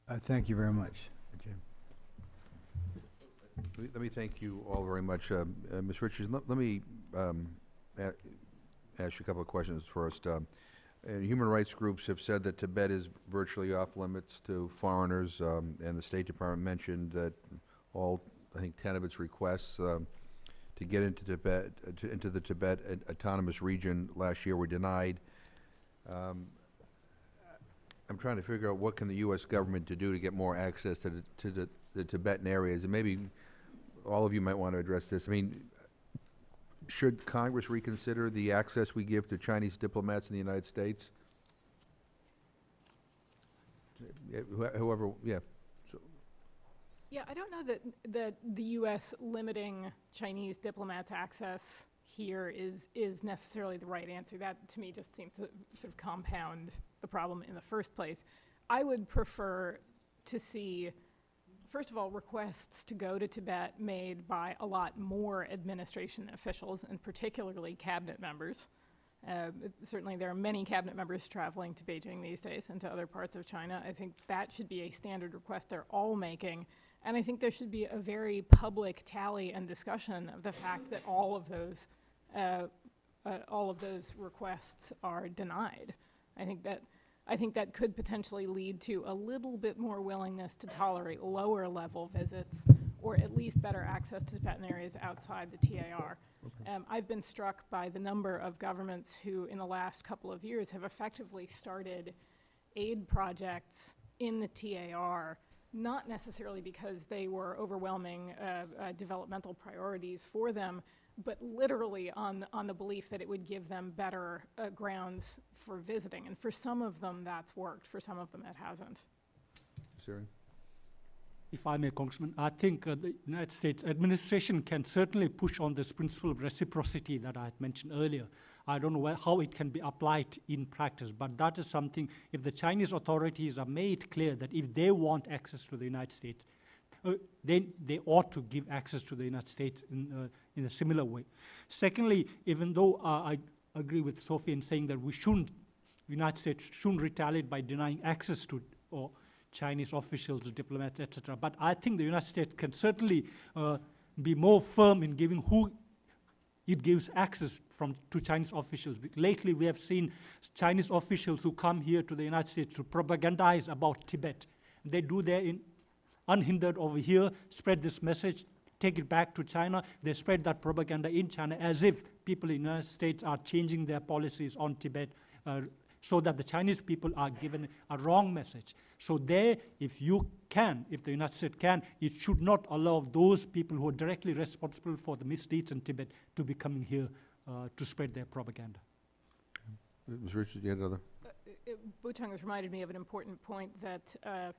Thank you very much, Jim. Let me thank you all very much. Ms. Richards, let me ask you a couple of questions first. Human rights groups have said that Tibet is virtually off limits to foreigners, and the State Department mentioned that all, I think, 10 of its requests to get into Tibet, into the Tibet Autonomous Region last year were denied. I'm trying to figure out what can the U.S. government to do to get more access to the Tibetan areas, and maybe all of you might want to address this. I mean, should Congress reconsider the access we give to Chinese diplomats in the United States? Whoever, yeah. So, Yeah, I don't know that the U.S. limiting Chinese diplomats' access here is necessarily the right answer. That, to me, just seems to sort of compound the problem in the first place. I would prefer to see, first of all, requests to go to Tibet made by a lot more administration officials, and particularly cabinet members. Certainly there are many cabinet members traveling to Beijing these days and to other parts of China. I think that should be a standard request they're all making. And I think there should be a very public tally and discussion of the fact that all of those requests are denied. I think that could potentially lead to a little bit more willingness to tolerate lower level visits, or at least better access to Tibetan areas outside the TAR. Okay. I've been struck by the number of governments who in the last couple of years have effectively started aid projects in the TAR, not necessarily because they were overwhelming developmental priorities for them, but literally on the belief that it would give them better grounds for visiting. And for some of them, that's worked. For some of them, it hasn't. Siri? If I may, Congressman, I think the United States administration can certainly push on this principle of reciprocity that I had mentioned earlier. I don't know how it can be applied in practice, but that is something, if the Chinese authorities are made clear that if they want access to the United States, then they ought to give access to the United States in a similar way. Secondly, even though I agree with Sophie in saying that the United States shouldn't retaliate by denying access to Chinese officials, diplomats, etc., but I think the United States can certainly be more firm in giving who it gives access to Chinese officials. Lately, we have seen Chinese officials who come here to the United States to propagandize about Tibet. They do their unhindered over here, spread this message, take it back to China. They spread that propaganda in China as if people in the United States are changing their policies on Tibet so that the Chinese people are given a wrong message. So there, if the United States can, it should not allow those people who are directly responsible for the misdeeds in Tibet to be coming here to spread their propaganda. Ms. Richards, you had another? Bhutung has reminded me of an important point that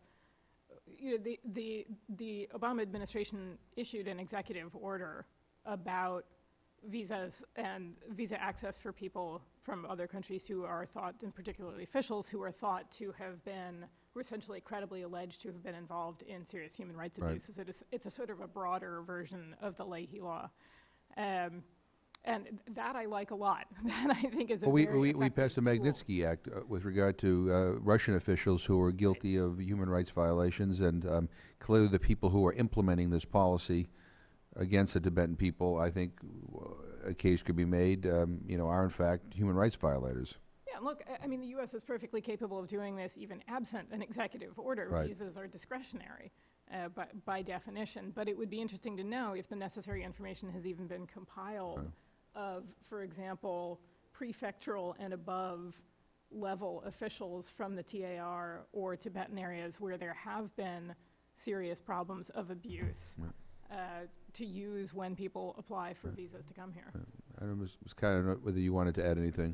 the Obama administration issued an executive order about visas and visa access for people from other countries who are thought, and particularly officials who are thought to have been, were essentially credibly alleged to have been involved in serious human rights abuses. It's a sort of a broader version of the Leahy Law. And that I like a lot. That I think is a very effective we passed the tool. Magnitsky Act with regard to Russian officials who were guilty of human rights violations, and clearly the people who are implementing this policy against the Tibetan people, I think a case could be made, are in fact human rights violators. Yeah, look, I mean, the U.S. is perfectly capable of doing this even absent an executive order. Right. Visas are discretionary by definition, but it would be interesting to know if the necessary information has even been compiled of, for example, prefectural and above level officials from the TAR or Tibetan areas where there have been serious problems of abuse to use when people apply for visas to come here. I don't know, Ms. Kyle, whether you wanted to add anything.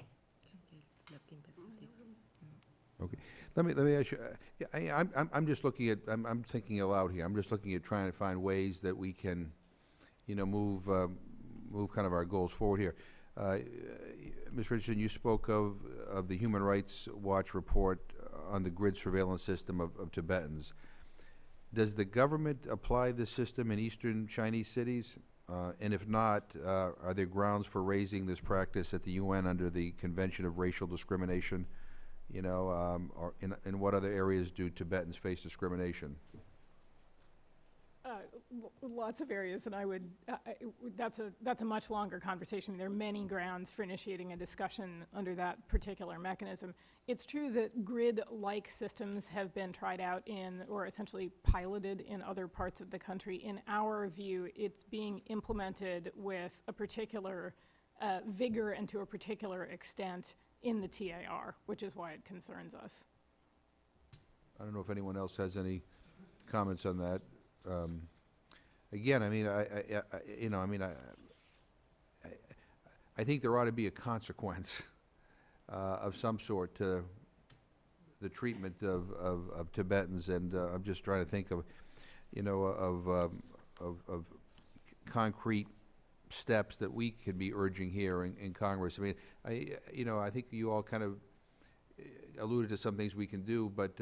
Okay, let me ask you. I'm just looking at. I'm thinking aloud here. I'm just looking at trying to find ways that we can, move kind of our goals forward here. Ms. Richardson, you spoke of the Human Rights Watch report on the grid surveillance system of Tibetans. Does the government apply this system in eastern Chinese cities? And if not, are there grounds for raising this practice at the UN under the Convention of Racial Discrimination or in what other areas do Tibetans face discrimination? Lots of areas, and I would, that's a much longer conversation. There are many grounds for initiating a discussion under that particular mechanism. It's true that grid-like systems have been tried out in, or essentially piloted in other parts of the country. In our view, it's being implemented with a particular vigor and to a particular extent in the TAR, which is why it concerns us. I don't know if anyone else has any comments on that. Again, I mean, I think there ought to be a consequence of some sort to the treatment of Tibetans, and I'm just trying to think of, of concrete steps that we could be urging here in Congress. I mean, I think you all kind of alluded to some things we can do, but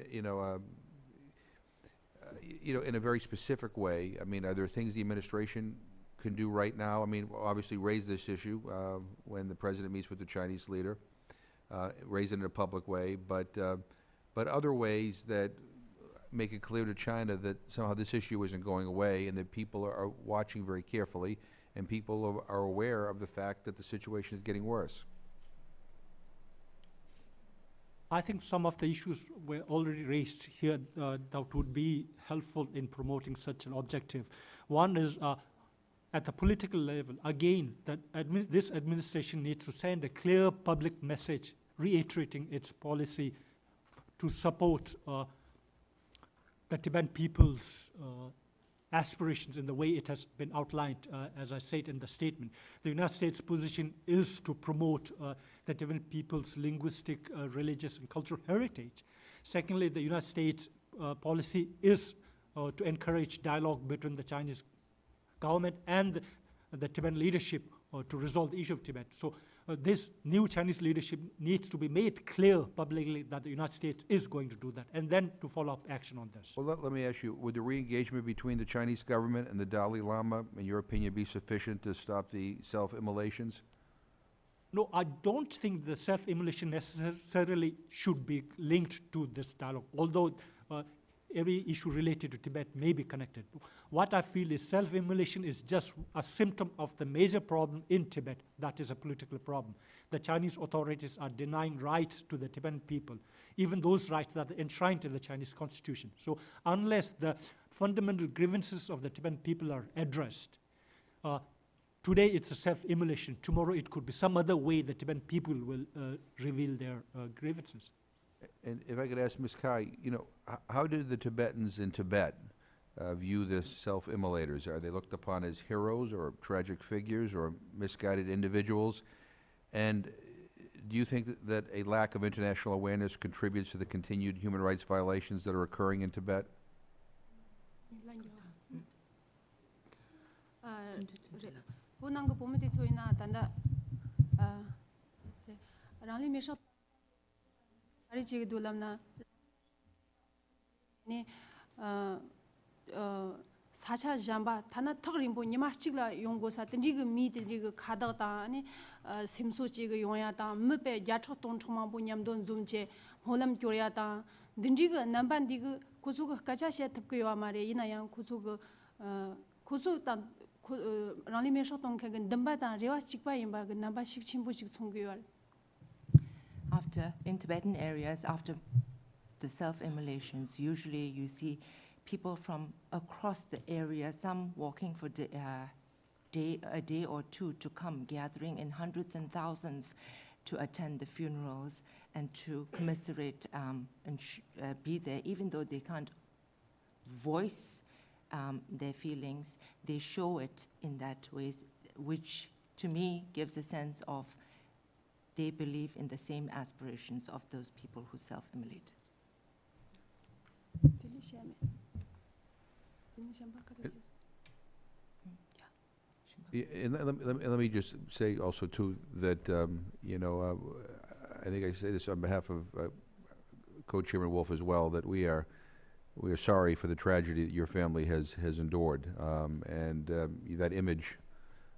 in a very specific way. I mean, are there things the administration can do right now? I mean, obviously raise this issue when the president meets with the Chinese leader, raise it in a public way, but other ways that make it clear to China that somehow this issue isn't going away and that people are watching very carefully and people are aware of the fact that the situation is getting worse. I think some of the issues were already raised here that would be helpful in promoting such an objective. One is at the political level, again, that this administration needs to send a clear public message reiterating its policy to support the Tibetan people's aspirations in the way it has been outlined, as I said in the statement. The United States' position is to promote the Tibetan people's linguistic, religious, and cultural heritage. Secondly, the United States policy is to encourage dialogue between the Chinese government and the Tibetan leadership to resolve the issue of Tibet. So this new Chinese leadership needs to be made clear publicly that the United States is going to do that, and then to follow up action on this. Well, let me ask you, would the re-engagement between the Chinese government and the Dalai Lama, in your opinion, be sufficient to stop the self-immolations? No, I don't think the self-immolation necessarily should be linked to this dialogue, although every issue related to Tibet may be connected. What I feel is self-immolation is just a symptom of the major problem in Tibet, that is a political problem. The Chinese authorities are denying rights to the Tibetan people, even those rights that are enshrined in the Chinese constitution. So unless the fundamental grievances of the Tibetan people are addressed, today it's a self-immolation. Tomorrow it could be some other way the Tibetan people will reveal their grievances. And if I could ask Ms. Kai, how do the Tibetans in Tibet view the self-immolators? Are they looked upon as heroes or tragic figures or misguided individuals? And do you think that a lack of international awareness contributes to the continued human rights violations that are occurring in Tibet? 사차 잠바 타나 턱림보 니마치글라 용고사 든지그 미드지그 카다다 아니 심소지그 용야다 무베 야초 동청망보 냠돈 좀제 홀람 교야다 든지그 남반디그 고수그 가자시에 탑고요 말에 이나양 고수그 고수단 랑리메셔 동케근 덤바다 레와 직바 임바 그 남바식 친부식 총교요. After, in Tibetan areas, after the self-immolations, usually you see people from across the area, some walking for a day or two to come, gathering in hundreds and thousands to attend the funerals and to commiserate and be there, even though they can't voice their feelings, they show it in that ways, which to me gives a sense of they believe in the same aspirations of those people who self-immolate. And let me just say also too that I think I say this on behalf of Co-Chairman Wolf as well, that we are sorry for the tragedy that your family has endured, and that image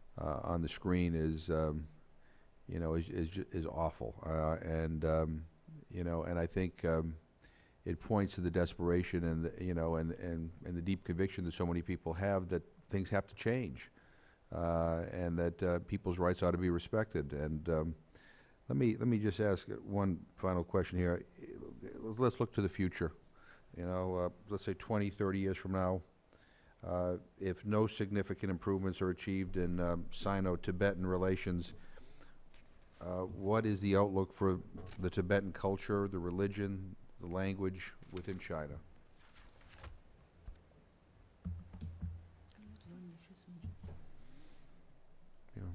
on the screen is is awful, and You know, and I think it points to the desperation and the, you know, and the deep conviction that so many people have that things have to change, and that people's rights ought to be respected. And let me just ask one final question here. Let's look to the future. You know, let's say 20, 30 years from now, if no significant improvements are achieved in Sino-Tibetan relations, what is the outlook for the Tibetan culture, the religion, the language within China? Yeah.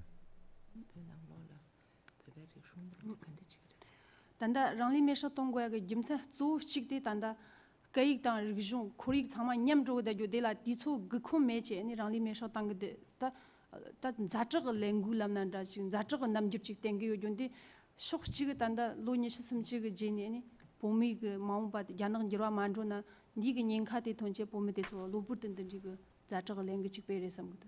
단다 랑리 메셔 동고야 그 짐사 조 식데 단다 가익 당 리종 코릭 참마 냠조다 요데라 디초 그코 메체 니 랑리 메셔 당데 다 자저거 랭굴람난다 지금 자저거 남주직 땡겨 요존데 속치가 단다 로니시 숨치가 제니니 봄이 그 마음바 야능 지와 만조나 니가 닝카데 돈제 봄에데 조 로부든든 지그 자저거 랭기직 베레삼거든.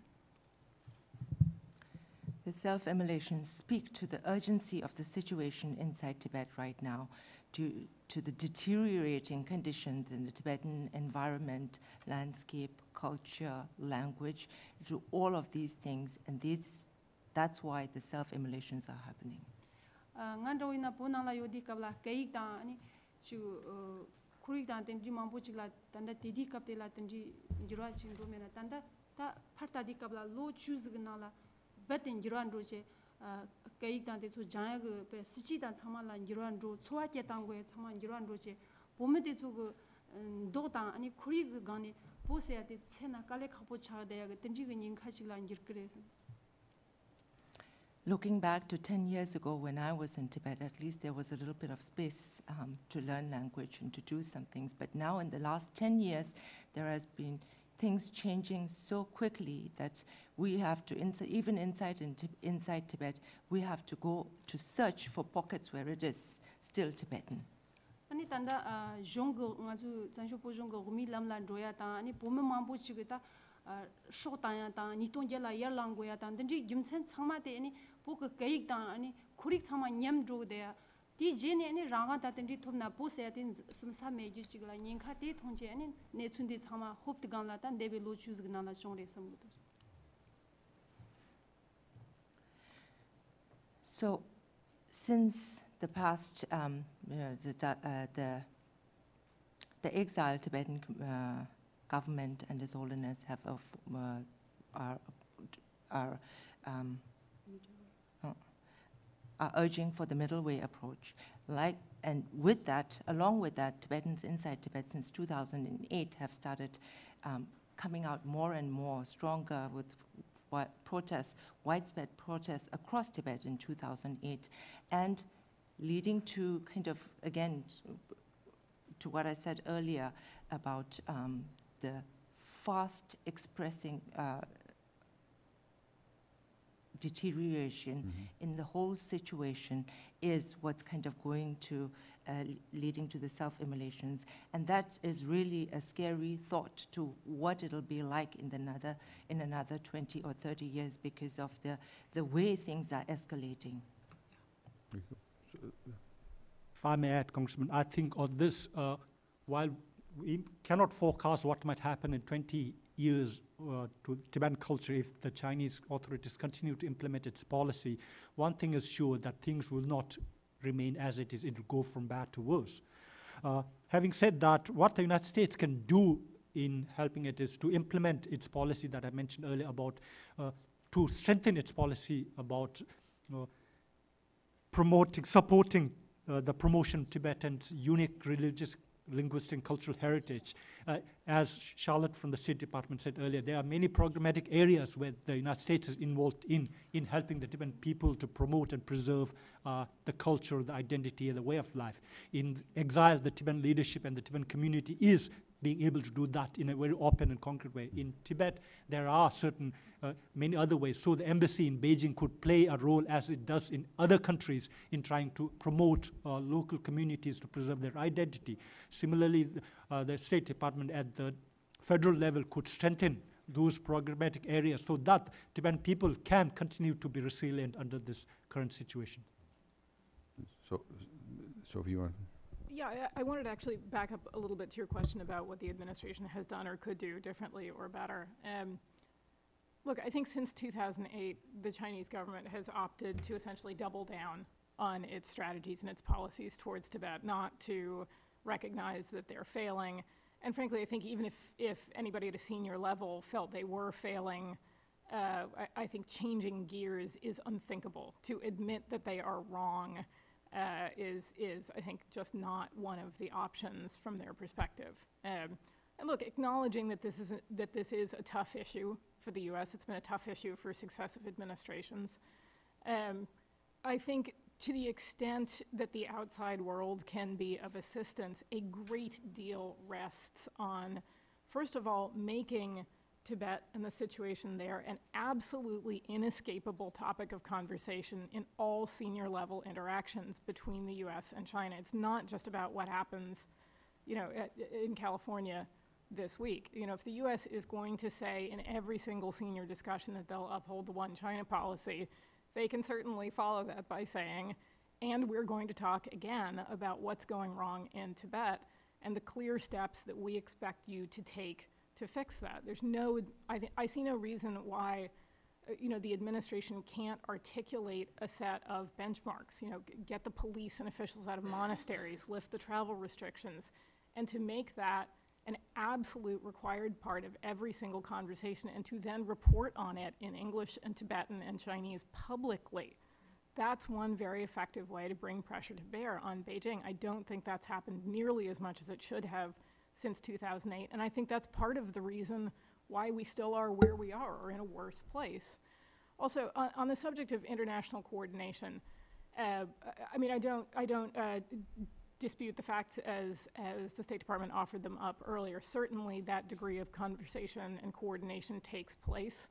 The self-immolations speak to the urgency of the situation inside Tibet right now, due to the deteriorating conditions in the Tibetan environment, landscape, culture, language, to all of these things, and that's why the self-immolations are happening. ngandoina ponala yodi kabla kaikta ani chu kurikta tenji mambuchila tanda tedi kaptela tenji jirwa chingdo mena tanda ta pharta di kabla lo choose gnala batin jirwan roche kaikta de chu jaya ge pe sichi dan chamala jirwan ro chwa che tangwe chama jirwan roche bomede chu go do ta ani kuri ge gane bose ya de chena kale khapo cha de ya ge tenji ge ning khachila ngir kres. Looking back to 10 years ago when I was in Tibet, at least there was a little bit of space to learn language and to do some things. But now in the last 10 years, there has been things changing so quickly that we have to, even inside Tibet, we have to go to search for pockets where it is still Tibetan. 아니 단다 종고 아주 전쇼포 종고 고밀람란 조야다 아니 보면 mambo 치겠다 쇼타야다 니톤젤라 열랑고야다 근데 김센 참마데 아니 보그 개익다 아니 쿠릭 참마 냠조데야 디 제네 아니 라가다 든지 톱나 보세야딘 심사메 주치글라 닌카데 통제 아니 네춘디 참마 홉드간라다 네벨로 추즈그나라 종레섬부터. So since the past, the exiled Tibetan government and His Holiness have are urging for the middle way approach. And with that, along with that, Tibetans inside Tibet since 2008 have started coming out more and more stronger with protests, widespread protests across Tibet in 2008, and leading to kind of, again, to what I said earlier about the fast expressing deterioration in the whole situation is what's kind of going to leading to the self-immolations, and that is really a scary thought to what it'll be like in another 20 or 30 years because of the way things are escalating. If I may add, Congressman, I think on this, while we cannot forecast what might happen in 20 years to Tibetan culture if the Chinese authorities continue to implement its policy, one thing is sure, that things will not remain as it is. It will go from bad to worse. Having said that, what the United States can do in helping it is to implement its policy that I mentioned earlier about, to strengthen its policy about supporting the promotion of Tibetan's unique religious, linguistic, and cultural heritage. As Charlotte from the State Department said earlier, there are many programmatic areas where the United States is involved in helping the Tibetan people to promote and preserve the culture, the identity, and the way of life. In exile, the Tibetan leadership and the Tibetan community is being able to do that in a very open and concrete way. In Tibet, there are certain, many other ways. So the embassy in Beijing could play a role as it does in other countries in trying to promote local communities to preserve their identity. Similarly, the State Department at the federal level could strengthen those programmatic areas so that Tibetan people can continue to be resilient under this current situation. Sophie, you want? Yeah, I wanted to actually back up a little bit to your question about what the administration has done or could do differently or better. Look, I think since 2008, the Chinese government has opted to essentially double down on its strategies and its policies towards Tibet, not to recognize that they're failing. And frankly, I think even if anybody at a senior level felt they were failing, I think changing gears is unthinkable. To admit that they are wrong is I think just not one of the options from their perspective. And look, acknowledging that this is a tough issue for the U.S., it's been a tough issue for successive administrations. I think to the extent that the outside world can be of assistance, a great deal rests on, first of all, making Tibet and the situation there an absolutely inescapable topic of conversation in all senior level interactions between the US and China. It's not just about what happens, in California this week. If the US is going to say in every single senior discussion that they'll uphold the one China policy, they can certainly follow that by saying, and we're going to talk again about what's going wrong in Tibet and the clear steps that we expect you to take to fix that. I see no reason why, the administration can't articulate a set of benchmarks, get the police and officials out of monasteries, lift the travel restrictions, and to make that an absolute required part of every single conversation and to then report on it in English and Tibetan and Chinese publicly. That's one very effective way to bring pressure to bear on Beijing. I don't think that's happened nearly as much as it should have since 2008, and I think that's part of the reason why we still are where we are, or in a worse place. Also, on the subject of international coordination, I don't dispute the facts as the State Department offered them up earlier. Certainly that degree of conversation and coordination takes place.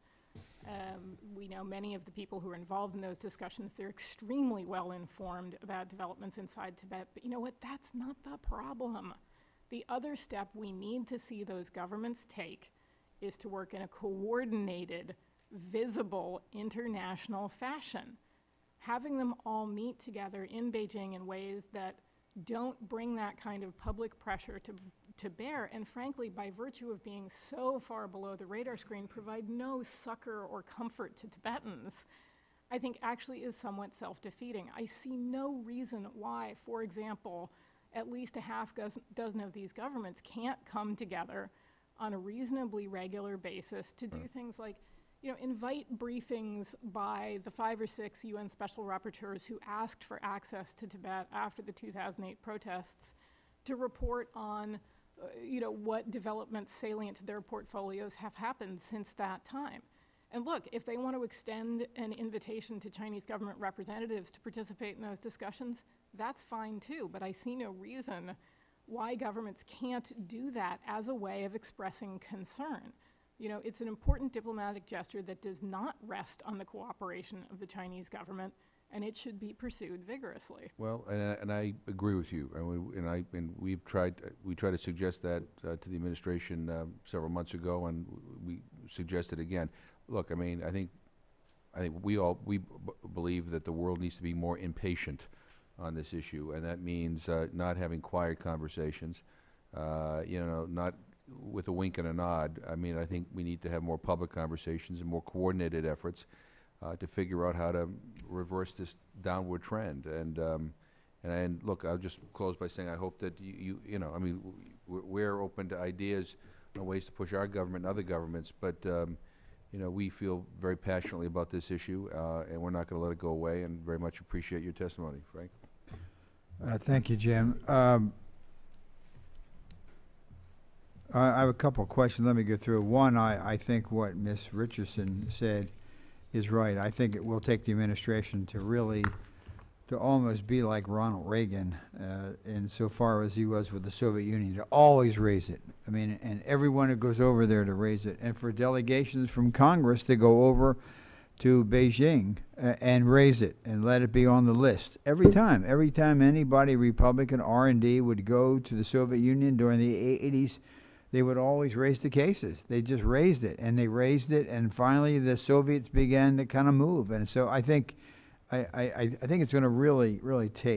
We know many of the people who are involved in those discussions. They're extremely well informed about developments inside Tibet, but you know what? That's not the problem. The other step we need to see those governments take is to work in a coordinated, visible, international fashion. Having them all meet together in Beijing in ways that don't bring that kind of public pressure to bear, and frankly, by virtue of being so far below the radar screen, provide no succor or comfort to Tibetans, I think actually is somewhat self-defeating. I see no reason why, for example, at least a half dozen of these governments can't come together on a reasonably regular basis to do things like, invite briefings by the 5 or 6 UN special rapporteurs who asked for access to Tibet after the 2008 protests to report on, what developments salient to their portfolios have happened since that time. And look, if they want to extend an invitation to Chinese government representatives to participate in those discussions, that's fine too, but I see no reason why governments can't do that as a way of expressing concern. It's an important diplomatic gesture that does not rest on the cooperation of the Chinese government, and it should be pursued vigorously. Well, and I agree with you, and we tried to suggest that to the administration several months ago, and we suggested again. Look, I think we believe that the world needs to be more impatient on this issue, and that means not having quiet conversations, not with a wink and a nod. I think we need to have more public conversations and more coordinated efforts to figure out how to reverse this downward trend. And look, I'll just close by saying I hope that we're open to ideas on ways to push our government and other governments, but we feel very passionately about this issue, and we're not going to let it go away, and very much appreciate your testimony. Frank? Thank you, Jim. I have a couple of questions. Let me go through. One, I think what Ms. Richardson said is right. I think it will take the administration to almost be like Ronald Reagan, insofar as he was with the Soviet Union, to always raise it. And everyone who goes over there to raise it. And for delegations from Congress to go over to Beijing and raise it and let it be on the list. Every time anybody, Republican R&D, would go to the Soviet Union during the 80s, they would always raise the cases. They just raised it, and they raised it, and finally the Soviets began to kind of move. And so I think it's going to really take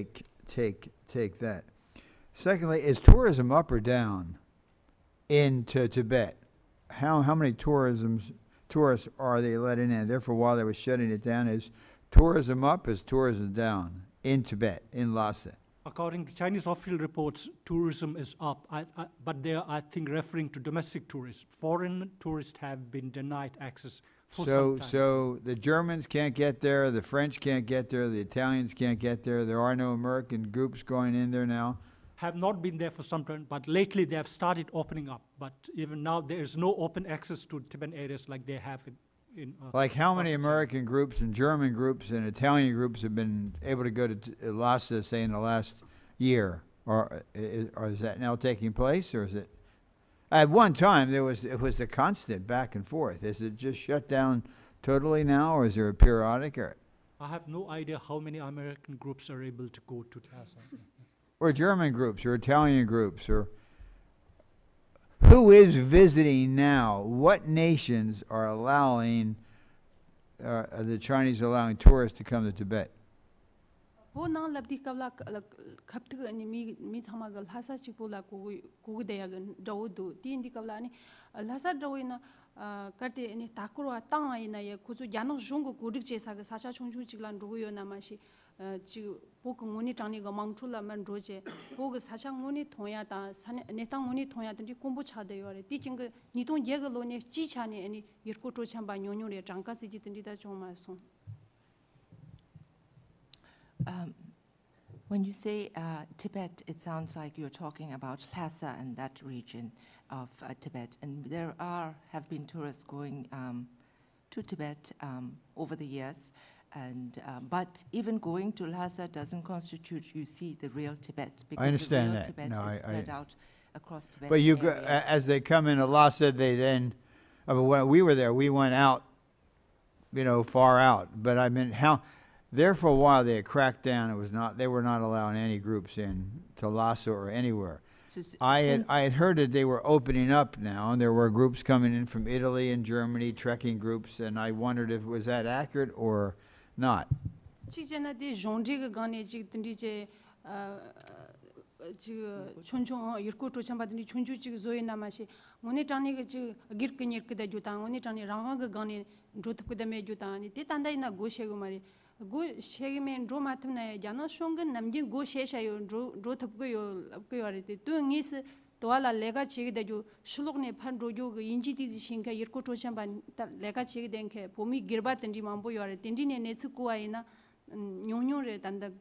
take that. Secondly, is tourism up or down into Tibet? How many tourists are they letting in? Therefore, while they were shutting it down, is tourism up? Is tourism down in Tibet, in Lhasa? According to Chinese official reports, tourism is up, but they are, I think, referring to domestic tourists. Foreign tourists have been denied access for some time. So the Germans can't get there, the French can't get there, the Italians can't get there. There are no American groups going in there now. Have not been there for some time, but lately they have started opening up. But even now, there is no open access to Tibetan areas like they have in Like how many parts of China. American groups and German groups and Italian groups have been able to go to Lhasa, say, in the last year? Or is that now taking place, or is it? At one time, it was a constant back and forth. Is it just shut down totally now, or is there a periodic? I have no idea how many American groups are able to go to Lhasa. Or German groups, or Italian groups, or who is visiting now? What nations are allowing, the Chinese allowing tourists to come to Tibet? Bo na labdi kabla khaptga ani mi thama gal hasa chipola ku de ya gan daw do tin di kabla ani lhasa dawina karte ani takurwa tang ai na ye kuzu yanok jung ko gudik che sa ga sa cha chung chu chiglan ru yo na ma shi chi bo ko ngoni tang ni ga mang chu la man ro che bo ga sa cha ngoni thoya ta ne tang ngoni thoya ta di kombo cha de yo re ti ching ga ni tong ye ga lo ne chi cha ni ani yir ko to cham ba nyo nyo re chang ka si ji tin di da chong ma so. When you say Tibet, it sounds like you're talking about Lhasa and that region of Tibet. And there have been tourists going to Tibet over the years. And but even going to Lhasa doesn't constitute, you see, the real Tibet. Because understand the real that. Tibet No, is spread out across Tibet. But you, as they come into Lhasa, they then, I mean, when we were there, we went out, far out. But I mean, there for a while they had cracked down. They were not allowing any groups in to Lhasa or anywhere. I had heard that they were opening up now, and there were groups coming in from Italy and Germany, trekking groups, and I wondered if was that accurate or not. Chijana de jonji ga gane ji tindi je ji chunchu yirko to chamba tindi chunchu ji zoe na ma shi ngone tani ga ji gir ke nyer ke da juta ngone tani ranga ga gane drot ku da me juta ni te tanda ina go she go mari go she me ro matum na jana shongan namji go she sha yo ro thap go yo ari te to ngis to ala lega chi da ju shulok ne phan ro jo ga inji ti ji shin ka yirko to chamba lega chi den ke pomi girba tindi mambo yo ari tindi ne ne chu ko ai na nyonyo re tanda.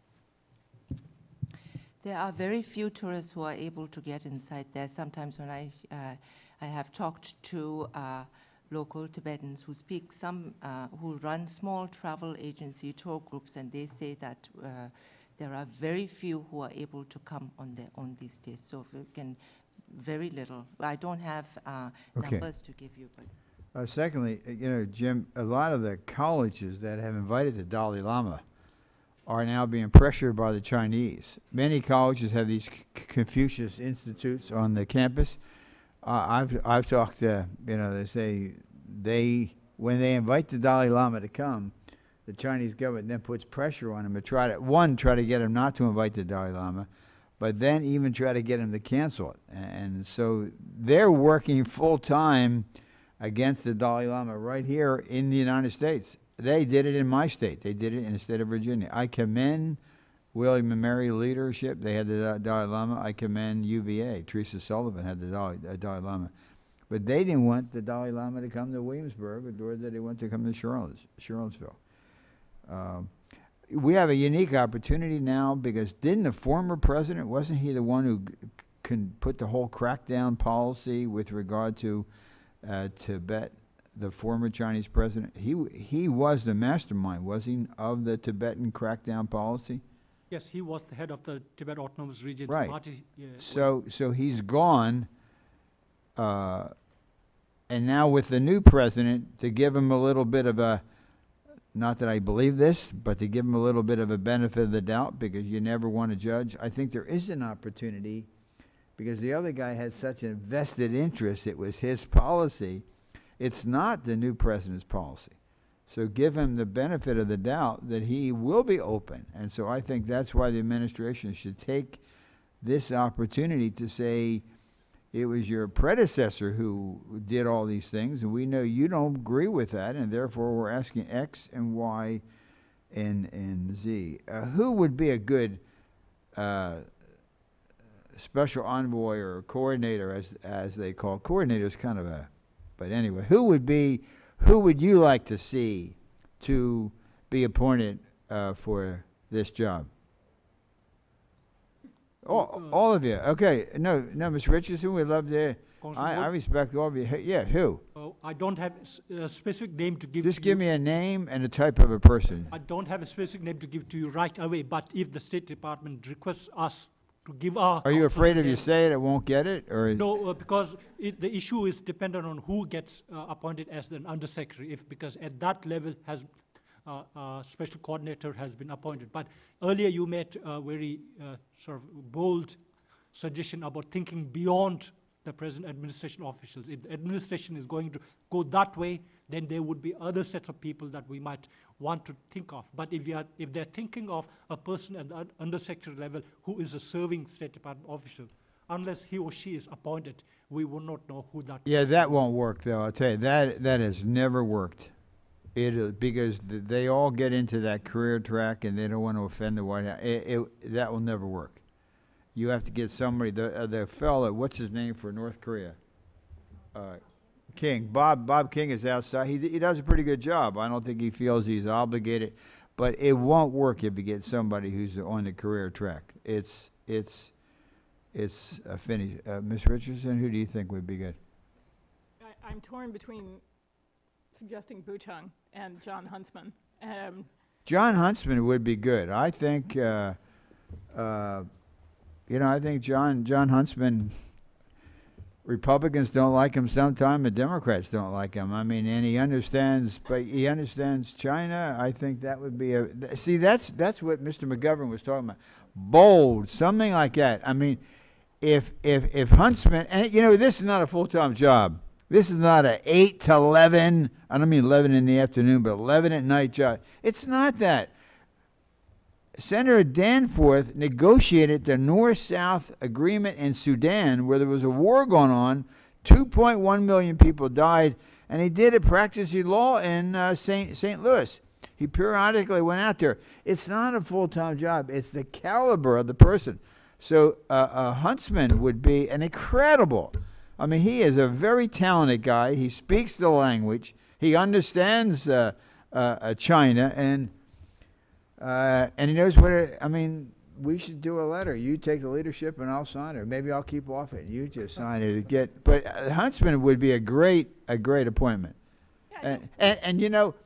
There are very few tourists who are able to get inside there. Sometimes when I have talked to local Tibetans who speak, who run small travel agency tour groups, and they say that there are very few who are able to come on their own these days. So very little. I don't have numbers to give you, but. Secondly, Jim, a lot of the colleges that have invited the Dalai Lama are now being pressured by the Chinese. Many colleges have these Confucius institutes on the campus. I've talked to, they say when they invite the Dalai Lama to come, the Chinese government then puts pressure on him to try to get him not to invite the Dalai Lama, but then even try to get him to cancel it. And so they're working full time against the Dalai Lama right here in the United States. They did it in my state. They did it in the state of Virginia. I commend William and Mary leadership. They had the Dalai Lama. I commend UVA. Teresa Sullivan had the Dalai Lama. But they didn't want the Dalai Lama to come to Williamsburg, nor did they want to come to Charlottesville. We have a unique opportunity now because didn't the former president, wasn't he the one who can put the whole crackdown policy with regard to Tibet, the former Chinese president? He was the mastermind, was he, of the Tibetan crackdown policy? Yes, he was the head of the Tibet Autonomous Regions Right. Party. So he's gone, and now with the new president, to give him a little bit of a, not that I believe this, but to give him a little bit of a benefit of the doubt, because you never want to judge, I think there is an opportunity, because the other guy had such a vested interest, it was his policy. It's not the new president's policy. So give him the benefit of the doubt that he will be open. And so I think that's why the administration should take this opportunity to say, it was your predecessor who did all these things, and we know you don't agree with that, and therefore we're asking X and Y and Z. Who would be a good special envoy or coordinator, as they call it? Coordinator is kind of a, but anyway, who would you like to see to be appointed for this job? All of you. Okay. No, Ms. Richardson, we'd love to. I respect all of you. Yeah, who? I don't have a specific name to give. Just give me a name and a type of a person. I don't have a specific name to give to you right away, but if the State Department requests us to give our... Are you afraid if you say it won't get it? Or No, because the issue is dependent on who gets appointed as an undersecretary, because at that level has special coordinator has been appointed. But earlier you made a very sort of bold suggestion about thinking beyond the present administration officials. If the administration is going to go that way, then there would be other sets of people that we might want to think of. But if they're thinking of a person at the undersecretary level who is a serving State Department official, unless he or she is appointed, we will not know who that yeah, person that won't work, though. I'll tell you, that has never worked. Because they all get into that career track and they don't want to offend the White House. That will never work. You have to get somebody, the fellow, what's his name for North Korea? King. Bob King is outside. He does a pretty good job. I don't think he feels he's obligated, but it won't work if you get somebody who's on the career track. It's a finish. Ms. Richardson, who do you think would be good? I'm torn between suggesting Buchung and John Huntsman. John Huntsman would be good. I think, I think John Huntsman, Republicans don't like him sometimes, and Democrats don't like him. I mean, and he understands China. I think that would be see, that's what Mr. McGovern was talking about. Bold, something like that. I mean, if Huntsman, and this is not a full-time job. This is not an 8 to 11, I don't mean 11 in the afternoon, but 11 at night job. It's not that. Senator Danforth negotiated the North-South agreement in Sudan where there was a war going on. 2.1 million people died, and he did it practicing law in St. Louis. He periodically went out there. It's not a full-time job. It's the caliber of the person. So Huntsman would be an incredible... I mean, he is a very talented guy. He speaks the language. He understands China, and he knows what we should do a letter. You take the leadership, and I'll sign it. Maybe I'll keep off it. You just sign it. But Huntsman would be a great appointment. Yeah, and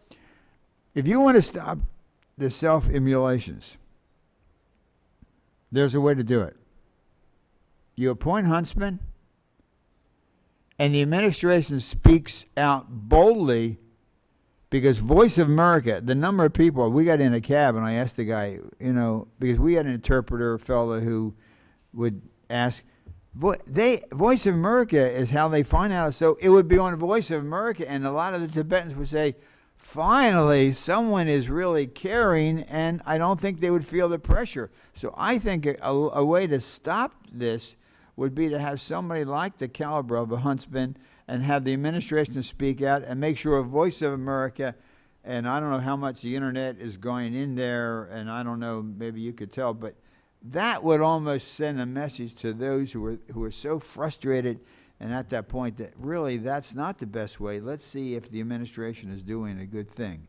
if you want to stop the self-immolations, there's a way to do it. You appoint Huntsman, and the administration speaks out boldly, because Voice of America, the number of people, we got in a cab and I asked the guy, because we had an interpreter fellow who would ask, Voice of America is how they find out. So it would be on Voice of America, and a lot of the Tibetans would say, finally, someone is really caring, and I don't think they would feel the pressure. So I think a way to stop this would be to have somebody like the caliber of a Huntsman and have the administration speak out and make sure a Voice of America, and I don't know how much the internet is going in there, and I don't know, maybe you could tell, but that would almost send a message to those who are so frustrated, and at that point that really that's not the best way. Let's see if the administration is doing a good thing.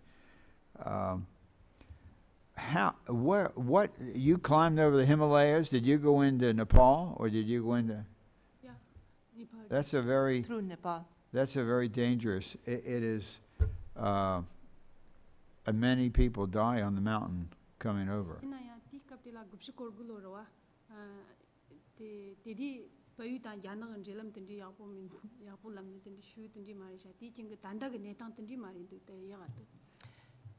What you climbed over the Himalayas? Did you go into Nepal, or did you go into? Yeah, Nepal. Through Nepal. That's a very dangerous. It is. Many people die on the mountain coming over.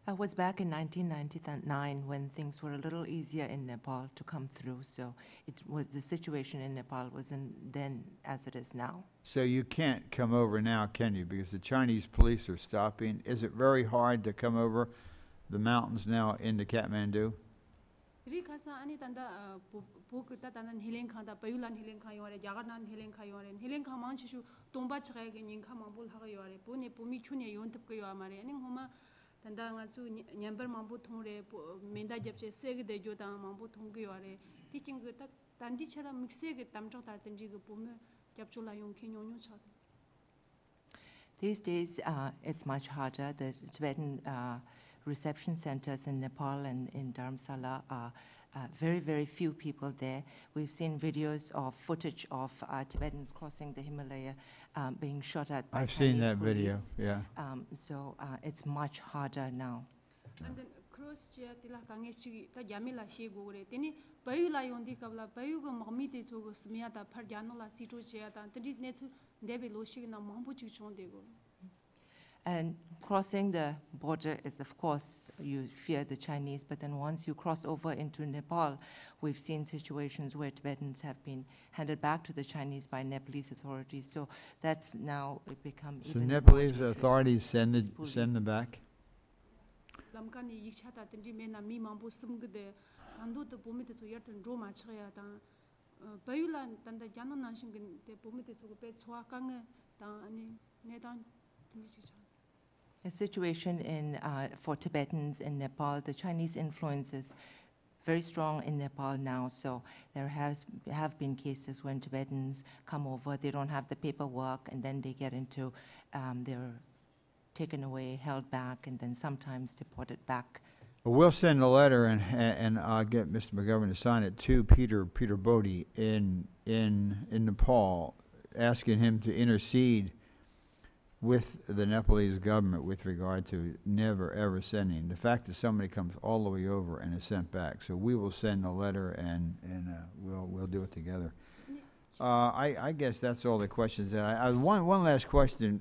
I was back in 1999 when things were a little easier in Nepal to come through. So the situation in Nepal wasn't then as it is now. So you can't come over now, can you? Because the Chinese police are stopping. Is it very hard to come over the mountains now into Kathmandu? 리카사 아니 단다 보크다 단단 힐링 칸다 바유란 힐링 칸 요래 야가난 힐링 칸 요래 힐링 칸 망치슈 동바 차가게 닌카 망볼 하가 요래 보니 보미 큐네 요언탑 거 요아마레 아니 호마 단다 ngachu nyambar mambu thongre menda japche seg de jo ta mambu thongge yore teaching ge ta tandi chara mixe ge tamchok ta tanji ge pome japchola yong khin yong cha. These days, it's much harder. The Tibetan reception centers in Nepal and in Dharamsala are very, very few people there. We've seen videos of footage of Tibetans crossing the Himalaya being shot at by I've seen Chinese that video, police. yeah. So it's much harder now. And then cross che tila kange chi ta yamila she go re teni bayu la yondi kabla bayu go magmi te cho go smia ta phar janola chi cho che ta teni ne chu debe lo shi na mambu chi chon de go. And crossing the border is, of course, you fear the Chinese, but then once you cross over into Nepal, we've seen situations where Tibetans have been handed back to the Chinese by Nepalese authorities. So that's now become So even more Nepalese dangerous. authorities send It's them back? Lamka ni yikcha ta teni me na mi mambu sum ge de kando de bomi te chu yartan ro ma chha ya ta bayu la tan da jano na shin ge de bomi te chu go pe chwa kang ta ani ne dan teni chi cha. A situation for Tibetans in Nepal, the Chinese influence is very strong in Nepal now, so there have been cases when Tibetans come over, they don't have the paperwork, and then they get into, they're taken away, held back, and then sometimes deported back. Well, we'll send a letter and I'll get Mr. McGovern to sign it to Peter Bodhi in Nepal, asking him to intercede with the Nepalese government with regard to never ever sending. The fact that somebody comes all the way over and is sent back. So we will send a letter and we'll do it together. I guess that's all the questions that I one last question.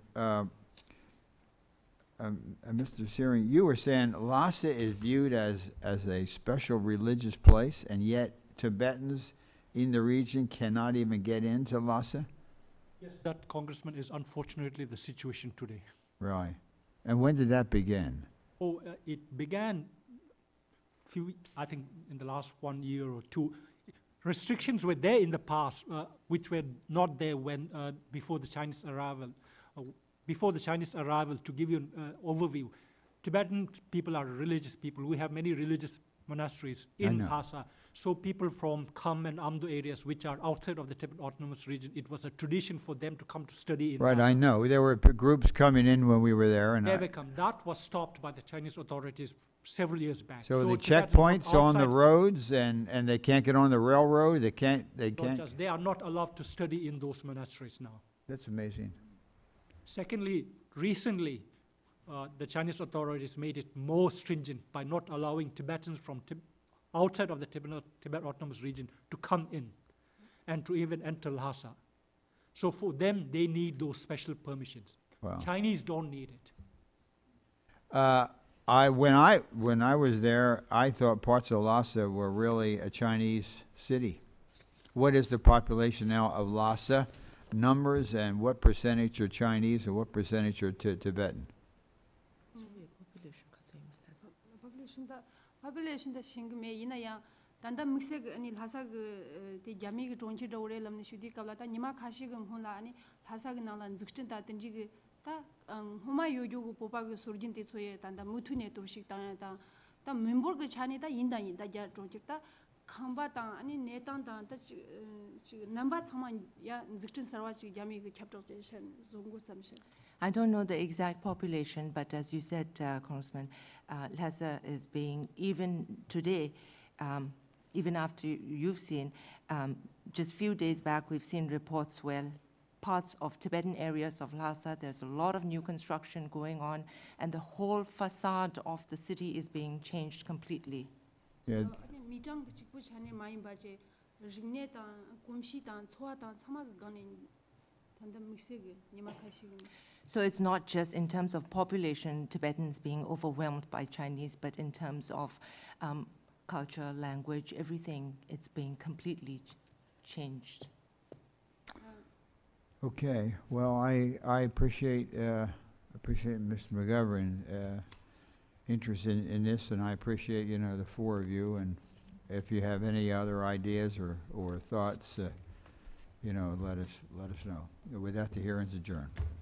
Mr. Searing, you were saying Lhasa is viewed as a special religious place, and yet Tibetans in the region cannot even get into Lhasa? Yes, that, Congressman, is unfortunately the situation today. Right. And when did that begin? It began, I think, in the last 1 year or two. Restrictions were there in the past, which were not there when before the Chinese arrival. Before the Chinese arrival, to give you an overview, Tibetan people are religious people. We have many religious monasteries in Lhasa. So people from Kham and Amdo areas, which are outside of the Tibetan Autonomous Region, it was a tradition for them to come to study in Right, Lhasa. I know. There were groups coming in when we were there. And Never come. That was stopped by the Chinese authorities several years back. so the Tibetans checkpoints on the outside- roads, and they can't get on the railroad. They can't. They are not allowed to study in those monasteries now. That's amazing. Secondly, recently, the Chinese authorities made it more stringent by not allowing Tibetans from outside of the Tibet Autonomous Region to come in and to even enter Lhasa. So for them, they need those special permissions. Wow. Chinese don't need it. When I was there, I thought parts of Lhasa were really a Chinese city. What is the population now of Lhasa? Numbers, and what percentage are Chinese and what percentage are Tibetan? Population da sing me ina ya tanda mixe ani Lhasa ge te jami ge tongchi dore lam ne shudi kabla ta nima khashi ge mhula ani Lhasa ge nala zukchin ta tenji ge ta huma yo yo go popa ge surjin te choye tanda muthu ne to shik ta member ge chani ta inda ja tongchi ta khamba ta ani netan ta namba chama ya zukchin sarwa chi jami ge chapter station zongo samshe. I don't know the exact population, but as you said, Congressman, Lhasa is being, even today, even after you've seen, just few days back, we've seen reports where parts of Tibetan areas of Lhasa, there's a lot of new construction going on, and the whole facade of the city is being changed completely. Yeah. 미장 직부 전에 많이 봐제 링네 다 곰시 다 초아 다 참아 가네 단다 믹스게 니마카시고 So it's not just in terms of population, Tibetans being overwhelmed by Chinese, but in terms of culture, language, everything, it's being completely changed. Okay, well, I appreciate Mr. McGovern, interest in this, and I appreciate, the four of you, and if you have any other ideas or thoughts, let us know. With that, the hearing's adjourned.